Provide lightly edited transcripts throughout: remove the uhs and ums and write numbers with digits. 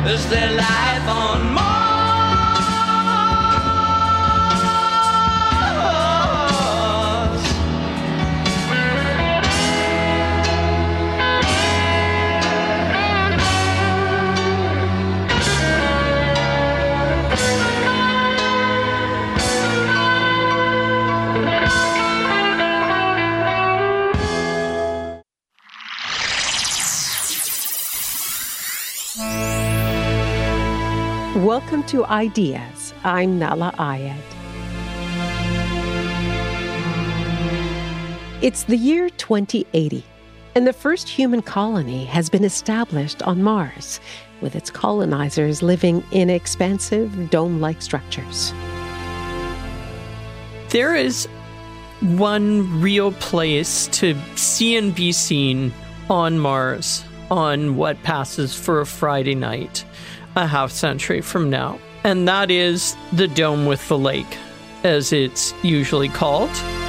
Is there life on Mars? Welcome to Ideas. I'm Nahlah Ayed. It's the year 2080, and the first human colony has been established on Mars, with its colonizers living in expansive, dome-like structures. There is one real place to see and be seen on Mars on what passes for a Friday night a half century from now, and that is the Dome with the Lake, as it's usually called.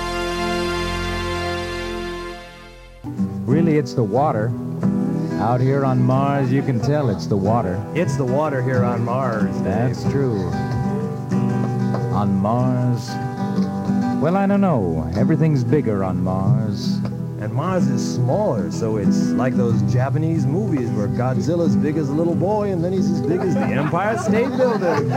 Really, it's the water. Out here on Mars, you can tell it's the water. It's the water here on Mars, Dave. That's true. On Mars, well, I don't know. Everything's bigger on Mars. And Mars is smaller, so it's like those Japanese movies where Godzilla's big as a little boy and then he's as big as the Empire State Building.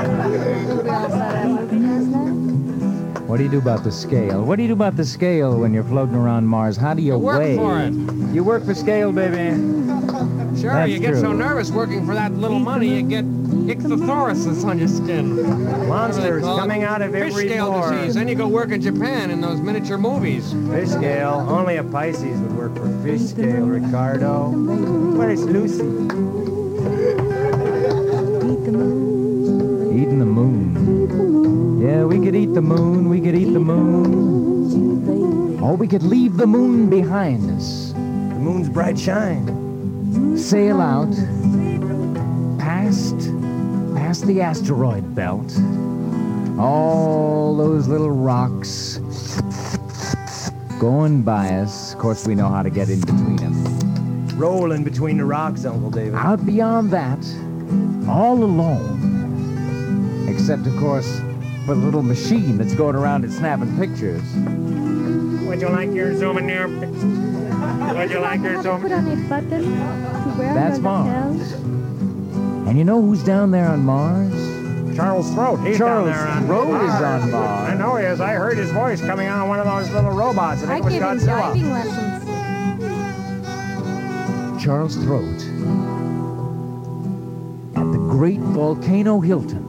What do you do about the scale? What do you do about the scale when you're floating around Mars? How do you weigh? Work for it. You work for scale, baby. Sure, That's you get true. so nervous working for that little money, you get ichthyothoracis on your skin. Monsters coming out of every fish scale pore. disease. Then you go work in Japan in those miniature movies. Fish scale. Only a Pisces would work for fish scale, Ricardo. Where's Lucy? Eating the moon. Yeah, we could eat the moon. We could eat the moon. Or we could leave the moon behind us. The moon's bright shine. Sail out past the asteroid belt. All those little rocks going by us. Of course, we know how to get in between them. Rolling between the rocks, Uncle David. Out beyond that, all alone. Except, of course, for the little machine that's going around and snapping pictures. Would you like your zooming there? Would you like your zooming? Put on a button to wear That's on Mars. themselves. And you know who's down there on Mars? Charles Throat. He's Charles down there on Throat Mars. is on Mars. I know he is. I heard his voice coming on one of those little robots. I I think it was gave him Godzilla. diving lessons. Charles Throat. At the great Volcano Hilton.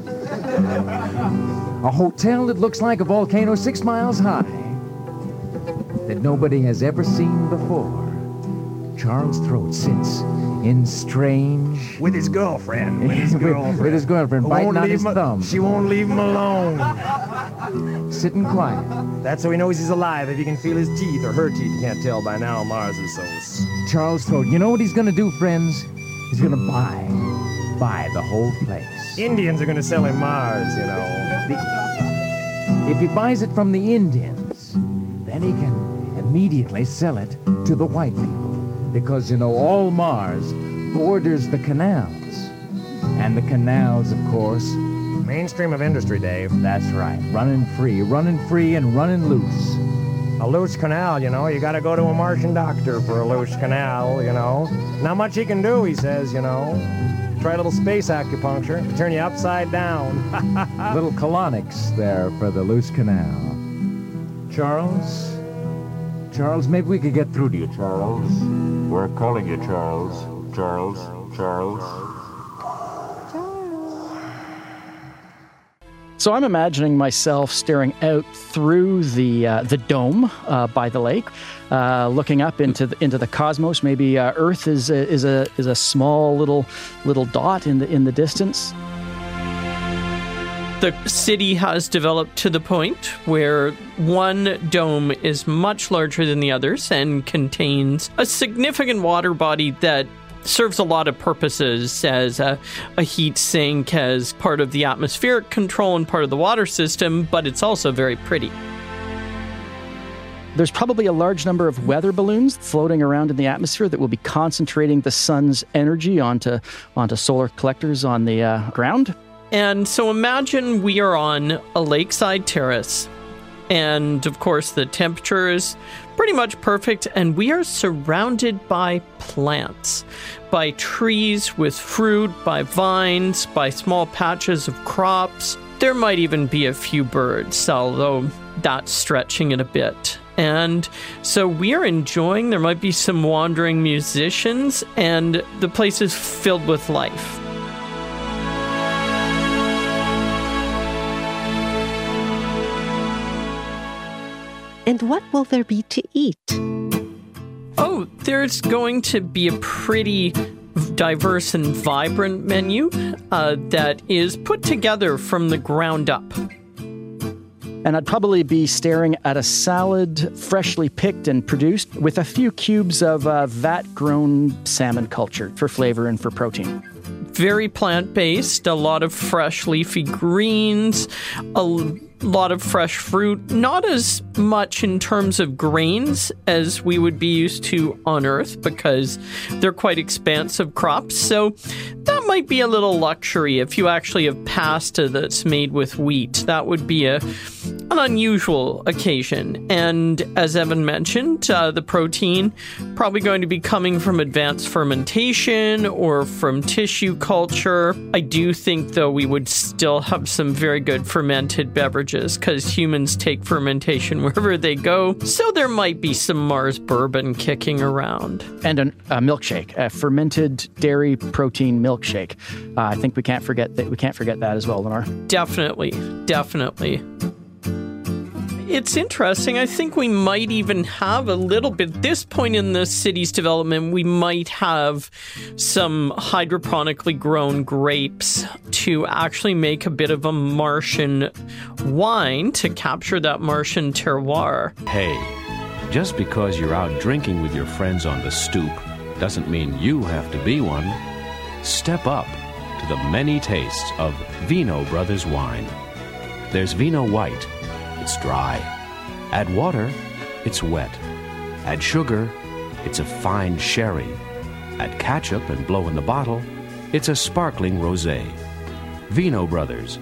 A hotel that looks like a volcano 6 miles high. That nobody has ever seen before. Charles Throat sits in strange... With his girlfriend. With his girlfriend. with his girlfriend, Who biting won't on leave his him- thumb. She won't leave him alone. Sitting quiet. That's how he knows he's alive. If he can feel his teeth or her teeth, you can't tell by now. Mars is so... Charles Throat. You know what he's gonna do, friends? He's gonna buy the whole place. Indians are going to sell him Mars, you know. If he buys it from the Indians, then he can immediately sell it to the white people. Because, you know, all Mars borders the canals. And the canals, of course... Mainstream of industry, Dave. That's right. Running free and running loose. A loose canal, you know. You got to go to a Martian doctor for a loose canal, you know. Not much he can do, he says, you know. Try a little space acupuncture to turn you upside down. Little colonics there for the loose canal. Charles? Charles, maybe we could get through to you, Charles. We're calling you, Charles. Charles. So I'm imagining myself staring out through the dome by the lake, looking up into the cosmos. Maybe Earth is a small little dot in the distance. The city has developed to the point where one dome is much larger than the others and contains a significant water body that serves a lot of purposes as a heat sink, as part of the atmospheric control and part of the water system, but it's also very pretty. There's probably a large number of weather balloons floating around in the atmosphere that will be concentrating the sun's energy onto solar collectors on the ground. And so imagine we are on a lakeside terrace. And of course, the temperature is pretty much perfect. And we are surrounded by plants, by trees with fruit, by vines, by small patches of crops. There might even be a few birds, although that's stretching it a bit. And so we are enjoying, there might be some wandering musicians, and the place is filled with life. And what will there be to eat? Oh, there's going to be a pretty diverse and vibrant menu that is put together from the ground up. And I'd probably be staring at a salad freshly picked and produced with a few cubes of vat-grown salmon culture for flavor and for protein. Very plant-based, a lot of fresh leafy greens, a lot of fresh fruit, not as much in terms of grains as we would be used to on Earth because they're quite expansive crops. So that might be a little luxury if you actually have pasta that's made with wheat. That would be an unusual occasion. And as Evan mentioned, the protein probably going to be coming from advanced fermentation or from tissue culture. I do think, though, we would still have some very good fermented beverages because humans take fermentation wherever they go. So there might be some Mars bourbon kicking around. And a milkshake, a fermented dairy protein milkshake. I think we can't forget that. We can't forget that as well, Lenore. Definitely. It's interesting. I think we might even have a little bit, at this point in the city's development, we might have some hydroponically grown grapes to actually make a bit of a Martian wine to capture that Martian terroir. Hey, just because you're out drinking with your friends on the stoop doesn't mean you have to be one. Step up to the many tastes of Vino Brothers wine. There's Vino White. It's dry. Add water, it's wet. Add sugar, it's a fine sherry. Add ketchup and blow in the bottle, it's a sparkling rosé. Vino Brothers,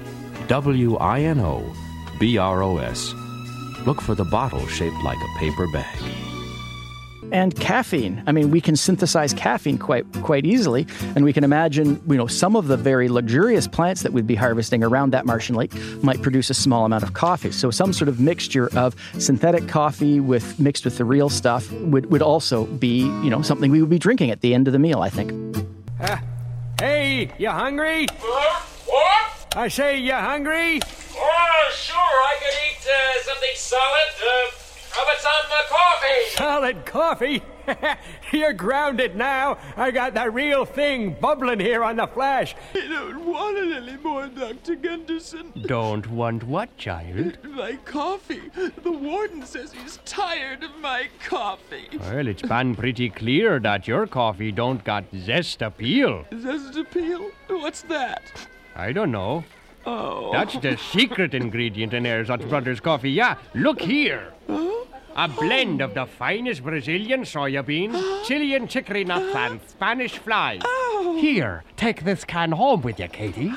WINO BROS. Look for the bottle shaped like a paper bag. And caffeine. I mean, we can synthesize caffeine quite easily, and we can imagine, some of the very luxurious plants that we'd be harvesting around that Martian lake might produce a small amount of coffee. So some sort of mixture of synthetic coffee mixed with the real stuff would also be, something we would be drinking at the end of the meal, I think. Hey, you hungry? What? I say, you hungry? Oh, sure, I could eat something solid. How about some coffee? Solid coffee? You're grounded now. I got the real thing bubbling here on the flash. I don't want it anymore, Dr. Gunderson. Don't want what, child? My coffee. The warden says he's tired of my coffee. Well, it's been pretty clear that your coffee don't got zest appeal. Zest appeal? What's that? I don't know. Oh. That's the secret ingredient in Erzot Brothers coffee. Yeah, look here. Huh? A blend of the finest Brazilian soya beans, Chilean chicory nuts, and Spanish flies. Oh. Here, take this can home with you, Katie.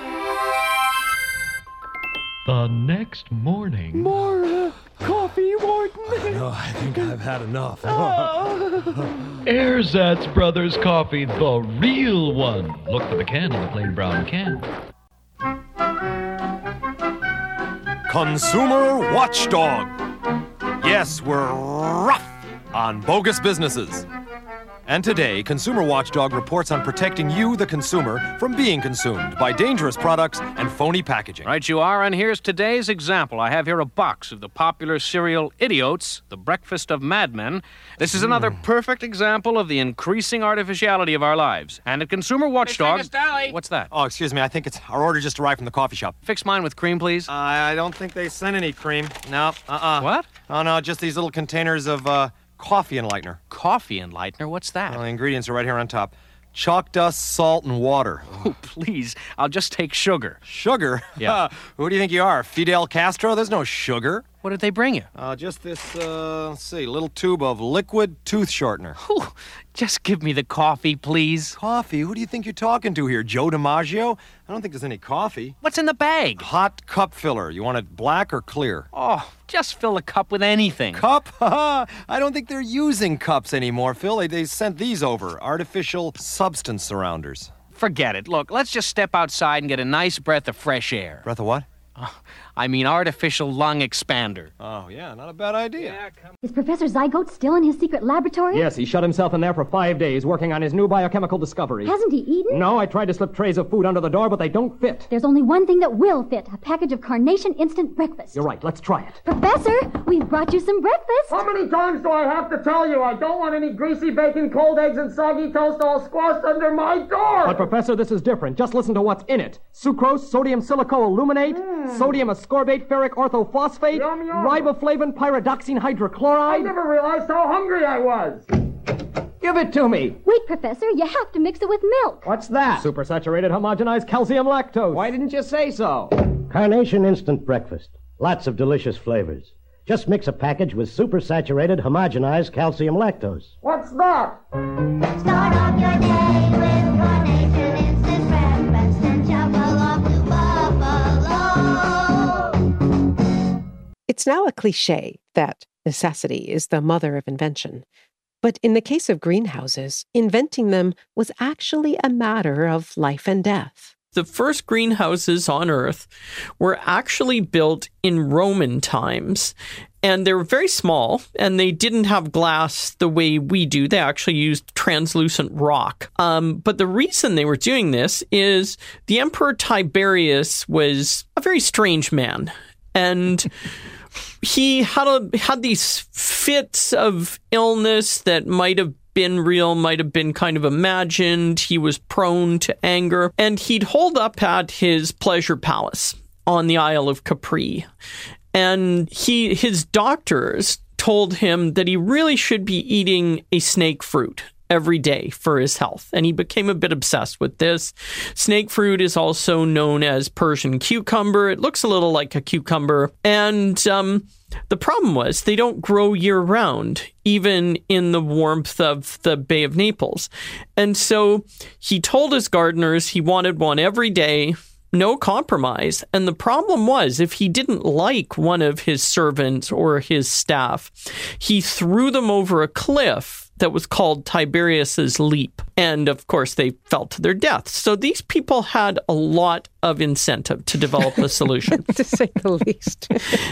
The next morning... More coffee, Warden. No, I think I've had enough. Erzatz Brothers coffee, the real one. Look for the can in the plain brown can. Consumer Watchdog. Yes, we're rough on bogus businesses. And today, Consumer Watchdog reports on protecting you, the consumer, from being consumed by dangerous products and phony packaging. Right you are, and here's today's example. I have here a box of the popular cereal Idiots, the breakfast of madmen. This is another perfect example of the increasing artificiality of our lives. And at Consumer Watchdog... What's that? Oh, excuse me, I think it's our order just arrived from the coffee shop. Fix mine with cream, please. I don't think they sent any cream. No, What? Oh, no, just these little containers of, coffee enlightener. Coffee enlightener? What's that? Well, the ingredients are right here on top. Chalk dust, salt, and water. Oh, please. I'll just take sugar. Sugar? Yeah. Who do you think you are, Fidel Castro? There's no sugar. What did they bring you? Just this, let's see, little tube of liquid tooth shortener. Ooh, just give me the coffee, please. Coffee? Who do you think you're talking to here, Joe DiMaggio? I don't think there's any coffee. What's in the bag? Hot cup filler. You want it black or clear? Oh, just fill a cup with anything. Cup? I don't think they're using cups anymore, Phil. They sent these over. Artificial substance surrounders. Forget it. Look, let's just step outside and get a nice breath of fresh air. Breath of what? I mean artificial lung expander. Oh, yeah, not a bad idea. Is Professor Zygote still in his secret laboratory? Yes, he shut himself in there for 5 days working on his new biochemical discovery. Hasn't he eaten? No, I tried to slip trays of food under the door, but they don't fit. There's only one thing that will fit, a package of Carnation Instant Breakfast. You're right, let's try it. Professor, we've brought you some breakfast. How many times do I have to tell you I don't want any greasy bacon, cold eggs, and soggy toast all squashed under my door? But, Professor, this is different. Just listen to what's in it. Sucrose, sodium silicoaluminate, sodium ascorbate ferric orthophosphate, Yum, yum. riboflavin pyridoxine hydrochloride. I never realized how hungry I was. Give it to me. Wait, Professor, you have to mix it with milk. What's that? Supersaturated homogenized calcium lactose. Why didn't you say so? Carnation Instant Breakfast. Lots of delicious flavors. Just mix a package with supersaturated homogenized calcium lactose. What's that? Start off your day with Carnation Instant Breakfast and shout along to Buffalo. It's now a cliche that necessity is the mother of invention. But in the case of greenhouses, inventing them was actually a matter of life and death. The first greenhouses on Earth were actually built in Roman times, and they were very small, and they didn't have glass the way we do. They actually used translucent rock. But the reason they were doing this is the Emperor Tiberius was a very strange man, and he had these fits of illness that might have been real, might have been kind of imagined. He was prone to anger, and he'd hold up at his pleasure palace on the Isle of Capri. And his doctors told him that he really should be eating a snake fruit every day for his health. And he became a bit obsessed with this. Snake fruit is also known as Persian cucumber. It looks a little like a cucumber. And the problem was they don't grow year-round, even in the warmth of the Bay of Naples. And so he told his gardeners he wanted one every day, no compromise. And the problem was, if he didn't like one of his servants or his staff, he threw them over a cliff that was called Tiberius's Leap. And of course, they fell to their deaths. So these people had a lot of incentive to develop a solution. To say the least.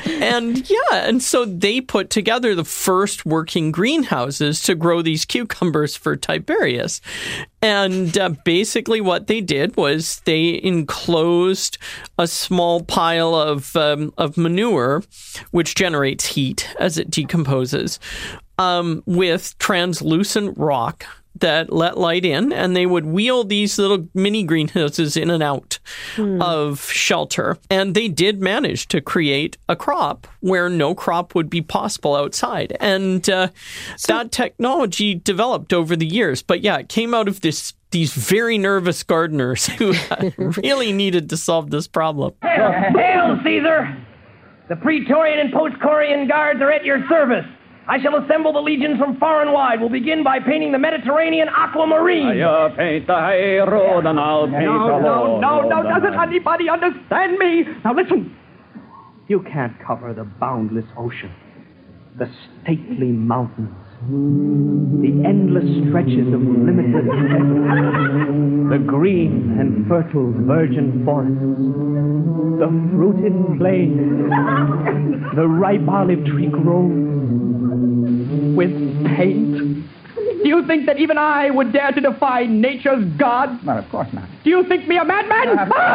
And so they put together the first working greenhouses to grow these cucumbers for Tiberius. And basically what they did was they enclosed a small pile of manure, which generates heat as it decomposes, with translucent rock that let light in, and they would wheel these little mini greenhouses in and out of shelter. And they did manage to create a crop where no crop would be possible outside. And that technology developed over the years. But yeah, it came out of these very nervous gardeners who really needed to solve this problem. Hail, Caesar! The Praetorian and Post-Corian guards are at your service. I shall assemble the legions from far and wide. We'll begin by painting the Mediterranean aquamarine. You paint the high road and I'll paint the low. No, doesn't anybody understand me? Now listen. You can't cover the boundless ocean, the stately mountains, the endless stretches of limitless desert, the green and fertile virgin forests, the fruited plains, the ripe olive tree groves, with paint. Do you think that even I would dare to defy nature's God? Well, of course not. Do you think me a madman?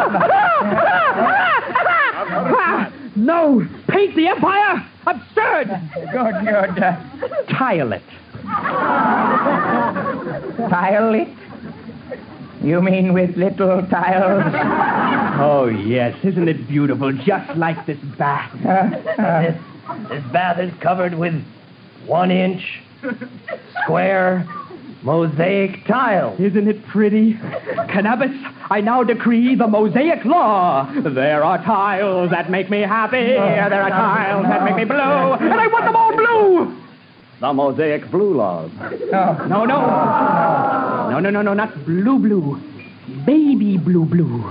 No, paint the empire? Absurd! Good. Tile it. Tile it? You mean with little tiles? Oh, yes. Isn't it beautiful? Just like this bath. This bath is covered with 1-inch square mosaic tiles. Isn't it pretty? Cannabis I now decree the Mosaic Law. There are tiles that make me happy. There are tiles that make me blue. And I want them all blue. The Mosaic Blue Laws. No, not blue. Baby blue.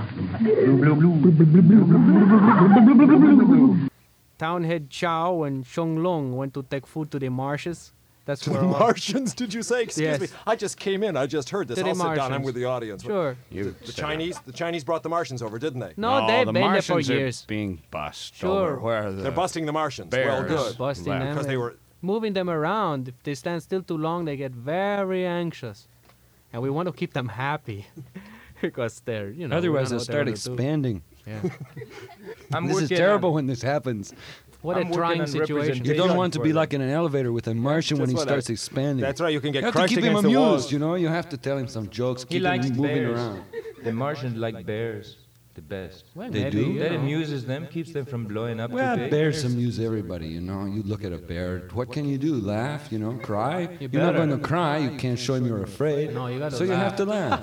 Blue. Townhead Chow and Shong Long went to take food to the marshes. That's To where the all- Martians, did you say? Excuse me. I just came in. I just heard this. To the I'll sit down. I'm Martians. with the audience. Sure. The Chinese brought the Martians over, didn't they? No, they've been there for years. Being bussed Sure. over. Where are They're busting the Martians. Well, bears good. Busting them Because they and were. moving them around. If they stand still too long, they get very anxious. And we want to keep them happy. Because they're, you know. Otherwise, we they'll don't know what start they're gonna do. expanding. Yeah. This is terrible when this happens. What a trying situation. You don't want to be like in an elevator with a Martian when he That's what starts expanding. That's right, you can get You have to crushed keep him against the amused, walls. you know? You have to tell him some jokes, He keep likes him moving bears. around. The Martians like bears the best. Well, They maybe, do? That you know. amuses them, keeps them from blowing up Well, too big. bears amuse everybody, you know. You look at a bear, what can you do? Laugh, you know, cry? You You're not better. going to cry, you can't show him you're afraid. No, you gotta So you have to laugh.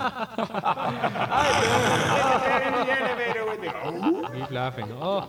Keep laughing.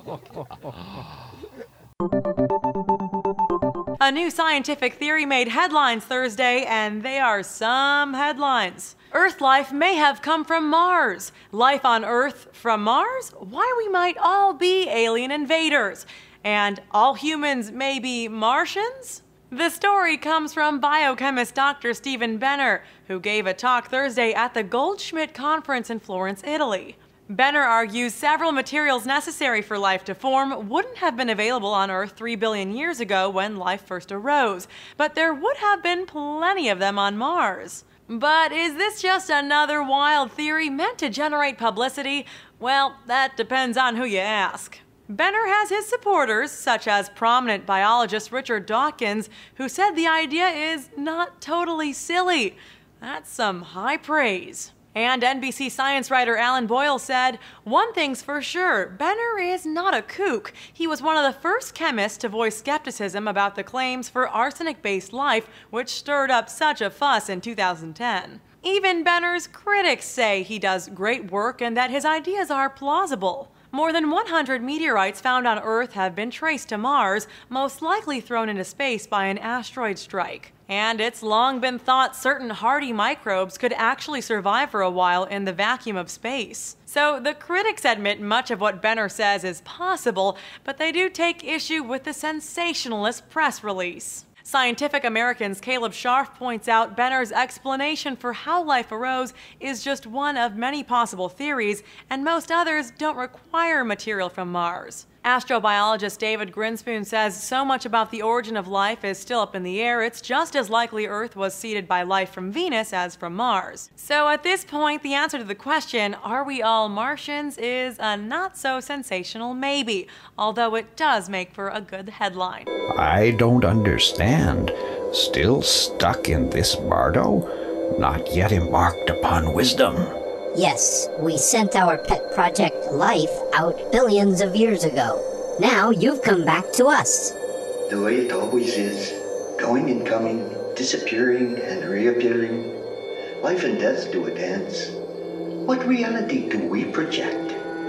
A new scientific theory made headlines Thursday, and they are some headlines. Earth life may have come from Mars. Life on Earth from Mars? Why we might all be alien invaders. And all humans may be Martians? The story comes from biochemist Dr. Stephen Benner, who gave a talk Thursday at the Goldschmidt Conference in Florence, Italy. Benner argues several materials necessary for life to form wouldn't have been available on Earth 3 billion years ago when life first arose, but there would have been plenty of them on Mars. But is this just another wild theory meant to generate publicity? Well, that depends on who you ask. Benner has his supporters, such as prominent biologist Richard Dawkins, who said the idea is not totally silly. That's some high praise. And NBC science writer Alan Boyle said, "One thing's for sure, Benner is not a kook. He was one of the first chemists to voice skepticism about the claims for arsenic-based life, which stirred up such a fuss in 2010. Even Benner's critics say he does great work and that his ideas are plausible. More than 100 meteorites found on Earth have been traced to Mars, most likely thrown into space by an asteroid strike. And it's long been thought certain hardy microbes could actually survive for a while in the vacuum of space. So the critics admit much of what Benner says is possible, but they do take issue with the sensationalist press release. Scientific American's Caleb Scharf points out Benner's explanation for how life arose is just one of many possible theories, and most others don't require material from Mars. Astrobiologist David Grinspoon says so much about the origin of life is still up in the air, it's just as likely Earth was seeded by life from Venus as from Mars. So at this point, the answer to the question, are we all Martians, is a not so sensational maybe, although it does make for a good headline. I don't understand. Still stuck in this bardo? Not yet embarked upon wisdom. Yes, we sent our pet project Life out billions of years ago. Now you've come back to us. The way it always is. Going and coming, disappearing and reappearing. Life and death do a dance. What reality do we project?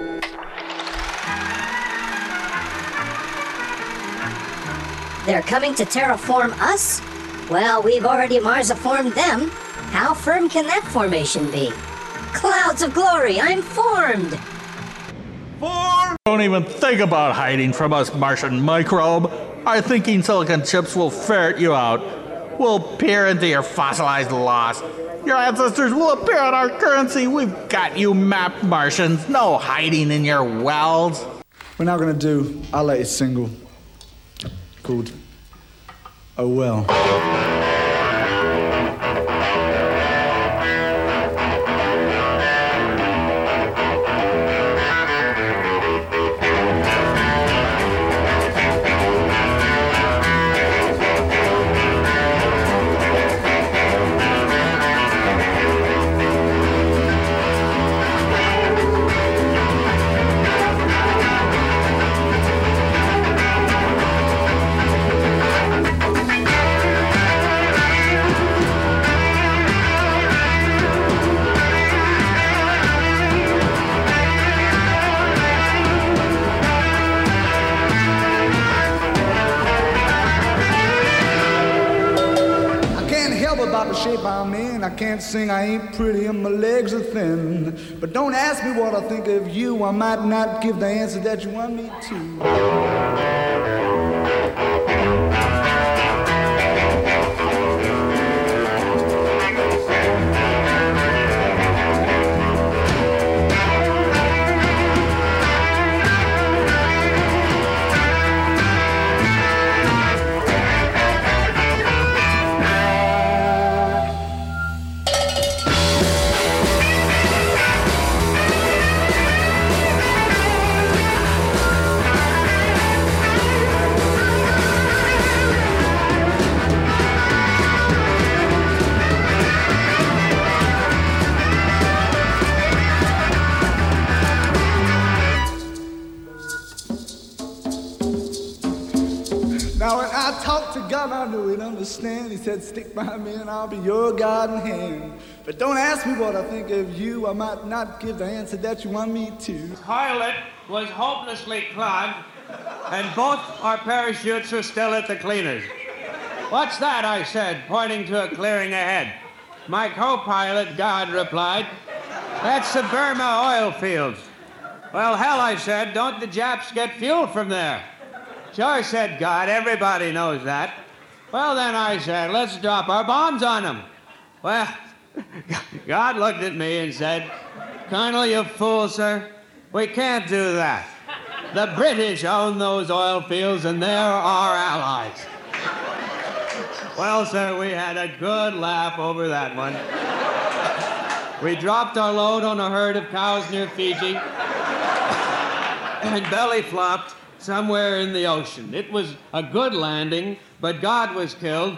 They're coming to terraform us? Well, we've already Marsiformed them. How firm can that formation be? Clouds of glory, I'm formed! Don't even think about hiding from us, Martian microbe. Our thinking silicon chips will ferret you out. We'll peer into your fossilized loss. Your ancestors will appear on our currency. We've got you mapped, Martians. No hiding in your wells. We're now going to do our latest single called Oh Well. right by me, and I can't sing, I ain't pretty, and my legs are thin. But don't ask me what I think of you, I might not give the answer that you want me to. Now when I talked to God, I knew he'd understand. He said, stick by me and I'll be your guiding hand. But don't ask me what I think of you, I might not give the answer that you want me to. The toilet was hopelessly clogged, and both our parachutes are still at the cleaners. What's that, I said, pointing to a clearing ahead. My co-pilot, God, replied, that's the Burma oil fields. Well, hell, I said, don't the Japs get fuel from there? Sure, said God, everybody knows that. Well, then I said, let's drop our bombs on them. Well, God looked at me and said, Colonel, you fool, sir. We can't do that. The British own those oil fields, and they're our allies. Well, sir, we had a good laugh over that one. We dropped our load on a herd of cows near Fiji and belly flopped somewhere in the ocean. It was a good landing, but God was killed.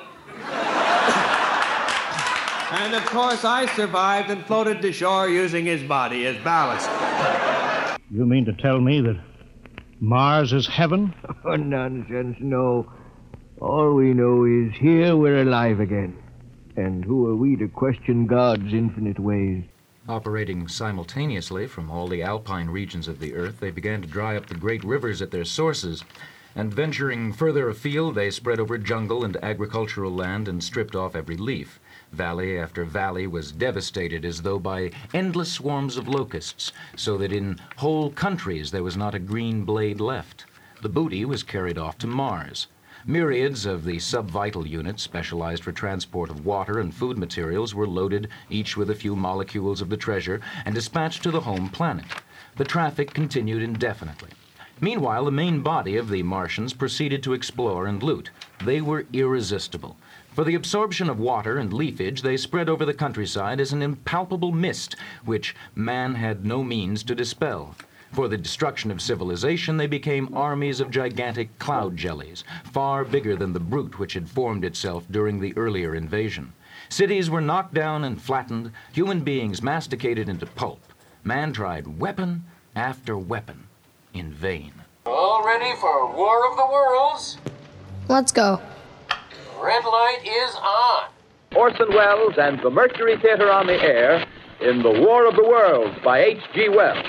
And of course, I survived and floated to shore using his body as ballast. You mean to tell me that Mars is heaven? Oh, nonsense, no. All we know is here we're alive again. And who are we to question God's infinite ways? Operating simultaneously from all the alpine regions of the Earth, they began to dry up the great rivers at their sources, and venturing further afield, they spread over jungle and agricultural land and stripped off every leaf. Valley after valley was devastated as though by endless swarms of locusts, so that in whole countries there was not a green blade left. The booty was carried off to Mars. Myriads of the subvital units specialized for transport of water and food materials were loaded, each with a few molecules of the treasure, and dispatched to the home planet. The traffic continued indefinitely. Meanwhile, the main body of the Martians proceeded to explore and loot. They were irresistible. For the absorption of water and leafage, they spread over the countryside as an impalpable mist, which man had no means to dispel. For the destruction of civilization, they became armies of gigantic cloud jellies, far bigger than the brute which had formed itself during the earlier invasion. Cities were knocked down and flattened, human beings masticated into pulp. Man tried weapon after weapon, in vain. All ready for War of the Worlds? Let's go. Red light is on. Orson Welles and the Mercury Theater on the air in The War of the Worlds by H.G. Wells.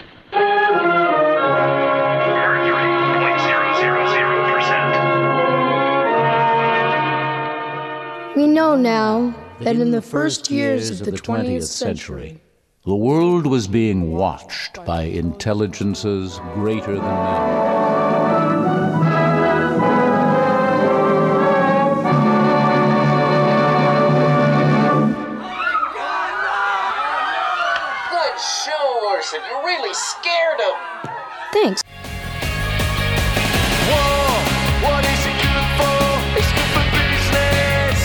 We know now that in the first years of the 20th century, the world was being watched by intelligences greater than men. Orson, you really scared him. Thanks. Whoa, what is it good for? It's good for business.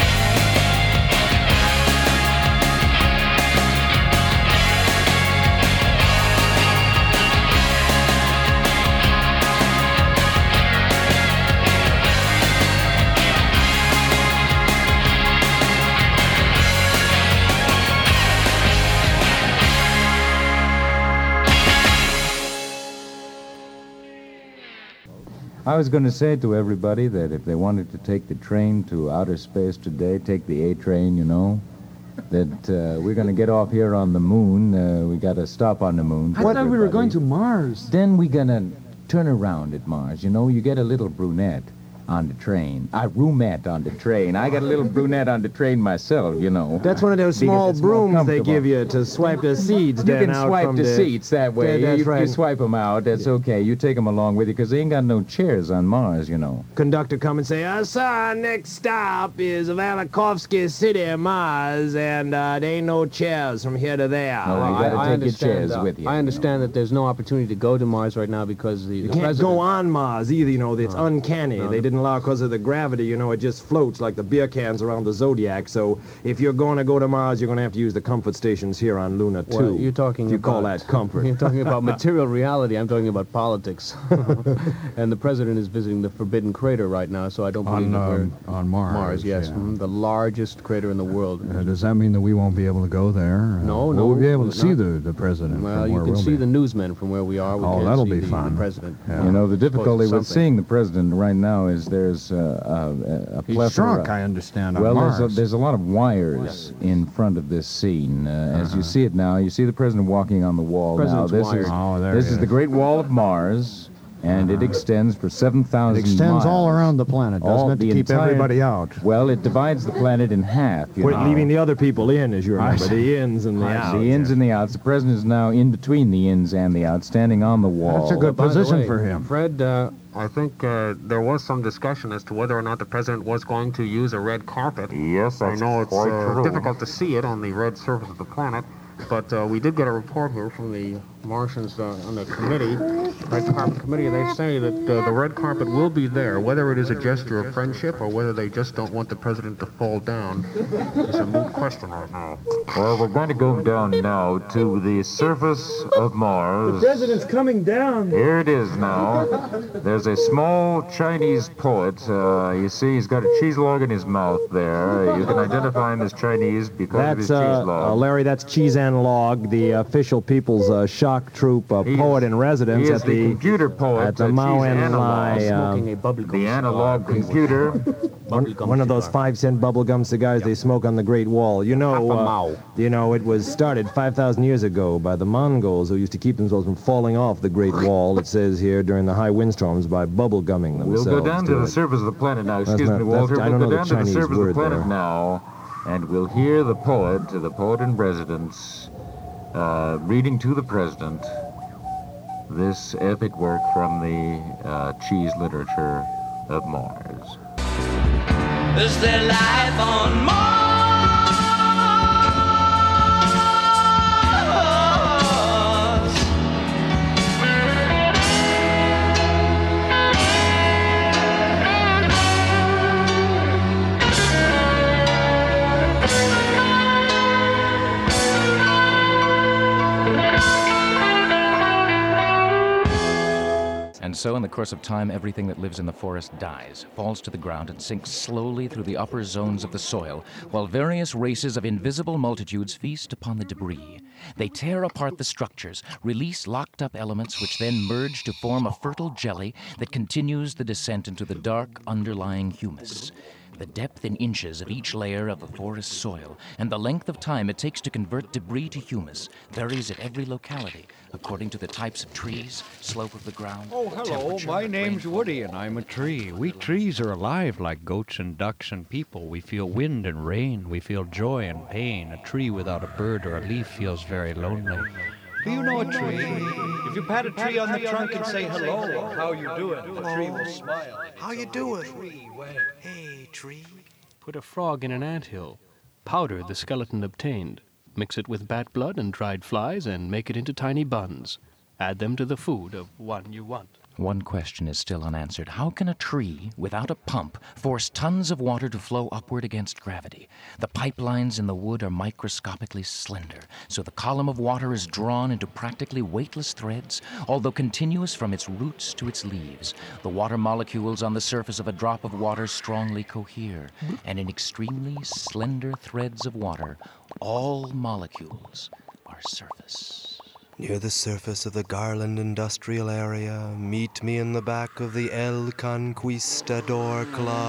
I was going to say to everybody that if they wanted to take the train to outer space today, take the A train, you know, that we're going to get off here on the moon. We got to stop on the moon. I thought we were going to Mars. Then we're going to turn around at Mars, you know. You get a little brunette. on the train. A roomette on the train. I got a little brunette on the train myself, you know. That's one of those small brooms they give you to swipe the seats. You can swipe the seats that way. That's You right. swipe them out. That's okay. You take them along with you because they ain't got no chairs on Mars, you know. Conductor come and say, sir, next stop is Velikovsky City, Mars, and there ain't no chairs from here to there. No, you gotta take your chairs with you. I understand that there's no opportunity to go to Mars right now because You can't go on Mars either, you know. It's uncanny. They didn't allow because of the gravity, you know. It just floats like the beer cans around the Zodiac. So if you're going to go to Mars, you're going to have to use the comfort stations here on Luna, too. Well, you're talking if you call that comfort. You're talking about material reality. I'm talking about politics. And the president is visiting the Forbidden Crater right now, so I don't believe that we're... On Mars. Mars, yes. yeah. The largest crater in the world. Does that mean that we won't be able to go there? No. We'll be able to see not. the president. Well, from you where can we'll see be. the newsmen from where we are. We can't that'll see be the fun. president. Yeah. You know, the difficulty with something. seeing the president right now is there's a He's plethora. shrunk, I understand, on Well, Mars. there's a lot of wires in front of this scene. As you see it now, you see the president walking on the wall now. President's This wires. is there this he is the Great Wall of Mars. And it extends for 7,000 It extends miles. all around the planet, doesn't it, to keep everybody out? Well, it divides the planet in half. You know. Leaving the other people in, as you remember. The ins and the outs. The ins and the outs. The president is now in between the ins and the outs, standing on the wall. That's a good position for him. Fred, I think there was some discussion as to whether or not the president was going to use a red carpet. Yes, I that's know it's quite true. difficult to see it on the red surface of the planet, but we did get a report here from the Martians on the committee, Red Carpet Committee, and they say that the red carpet will be there. Whether it is a gesture of friendship or whether they just don't want the president to fall down is a moot question right now. Well, we're going to go down now to the surface of Mars. The president's coming down. Here it is now. There's a small Chinese poet. You see, he's got a cheese log in his mouth there. You can identify him as Chinese because of his cheese log. Larry, that's Cheesean Log, the official people's shock troop poet in residence He is at the computer poet. at the Mauen Lai. The analog computer. One of those 5-cent bubblegum cigars they smoke on the Great Wall. You know, it was started 5,000 years ago by the Mongols who used to keep themselves from falling off the Great Wall, it says here, during the high windstorms by bubblegumming themselves. We'll go down to it. the surface of the planet now. Excuse me, not- Walter. that's- I don't We'll know go the down to the Chinese surface of the word planet there. now, and we'll hear the poet in residence, reading to the president this epic work from the cheese literature of Mars. Is there life on Mars? And so, in the course of time, everything that lives in the forest dies, falls to the ground, and sinks slowly through the upper zones of the soil, while various races of invisible multitudes feast upon the debris. They tear apart the structures, release locked-up elements, which then merge to form a fertile jelly that continues the descent into the dark underlying humus. The depth in inches of each layer of the forest soil and the length of time it takes to convert debris to humus varies at every locality, according to the types of trees, slope of the ground. Oh, hello. My name's Woody, and I'm a tree. We trees are alive like goats and ducks and people. We feel wind and rain. We feel joy and pain. A tree without a bird or a leaf feels very lonely. Do you know a tree? If you pat a tree on the trunk and say hello or how you doing, the tree will smile. How you doing? Hey, tree. Put a frog in an anthill. Powder the skeleton obtained. Mix it with bat blood and dried flies and make it into tiny buns. Add them to the food of one you want. One question is still unanswered. How can a tree, without a pump, force tons of water to flow upward against gravity? The pipelines in the wood are microscopically slender, so the column of water is drawn into practically weightless threads, although continuous from its roots to its leaves. The water molecules on the surface of a drop of water strongly cohere, and in extremely slender threads of water, all molecules are surface. Near the surface of the Garland Industrial Area, meet me in the back of the El Conquistador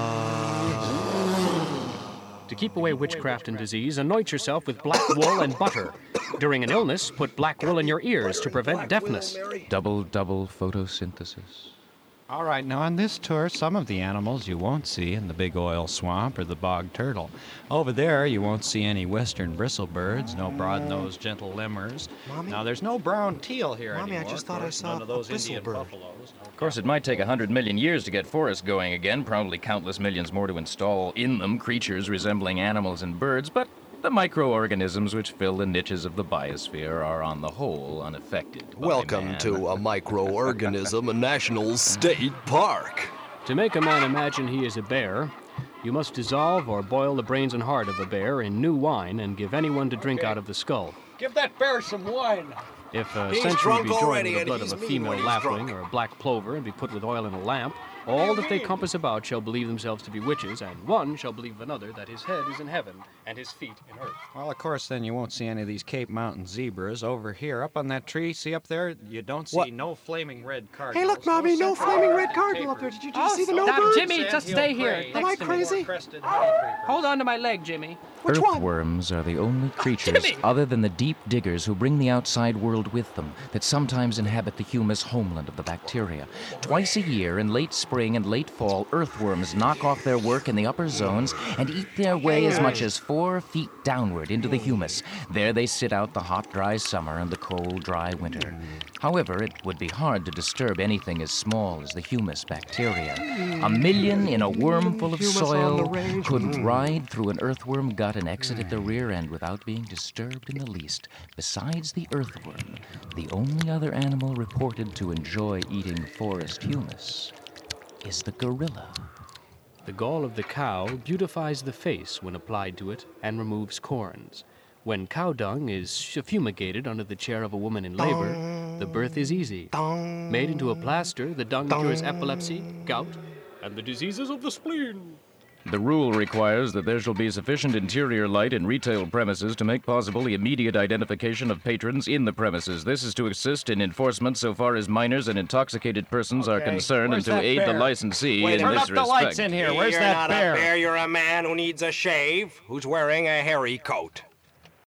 Club. To keep away witchcraft and disease, anoint yourself with black wool and butter. During an illness, put black wool in your ears to prevent deafness. Double photosynthesis. All right, now on this tour, some of the animals you won't see in the big oil swamp or the bog turtle. Over there, you won't see any western bristlebirds, no broad-nosed gentle lemurs. Mommy? Now, there's no brown teal here Mommy, anymore. I just thought I saw none of those a Indian bristlebird. buffaloes. Of course, it might take 100 million years to get forests going again, probably countless millions more to install in them creatures resembling animals and birds, but the microorganisms which fill the niches of the biosphere are on the whole unaffected. Welcome to a microorganism, a national state park. To make a man imagine he is a bear, you must dissolve or boil the brains and heart of a bear in new wine and give anyone to drink out of the skull. Give that bear some wine. If a He's century drunk be joined already, with the and blood he's of a mean female when he's lapwing drunk. or a black plover and be put with oil in a lamp, all that they compass about shall believe themselves to be witches, and one shall believe another that his head is in heaven and his feet in earth. Well, of course, then you won't see any of these Cape Mountain zebras. Over here, up on that tree, see up there, you don't see no flaming red cardinals. Hey, look, Mommy, no flaming red cardinal up there. Did you see the no Stop, birds? Jimmy, just stay here. Am I crazy? Hold on to my leg, Jimmy. Which one? Earthworms are the only creatures, other than the deep diggers who bring the outside world with them, that sometimes inhabit the humus homeland of the bacteria. Twice a year, in late spring and late fall, earthworms knock off their work in the upper zones and eat their way as much as 4 feet downward into the humus. There they sit out the hot, dry summer and the cold, dry winter. However, it would be hard to disturb anything as small as the humus bacteria. 1 million in a worm full of soil could ride through an earthworm gut and exit at the rear end without being disturbed in the least. Besides the earthworm, the only other animal reported to enjoy eating forest humus is the gorilla. The gall of the cow beautifies the face when applied to it and removes corns. When cow dung is fumigated under the chair of a woman in labor, the birth is easy. Made into a plaster, the dung cures epilepsy, gout, and the diseases of the spleen. The rule requires that there shall be sufficient interior light in retail premises to make possible the immediate identification of patrons in the premises. This is to assist in enforcement so far as minors and intoxicated persons are concerned, and to aid the licensee in turn this up the respect. lights in here. Where's You're that not bear? a bear, you're a man who needs a shave, who's wearing a hairy coat.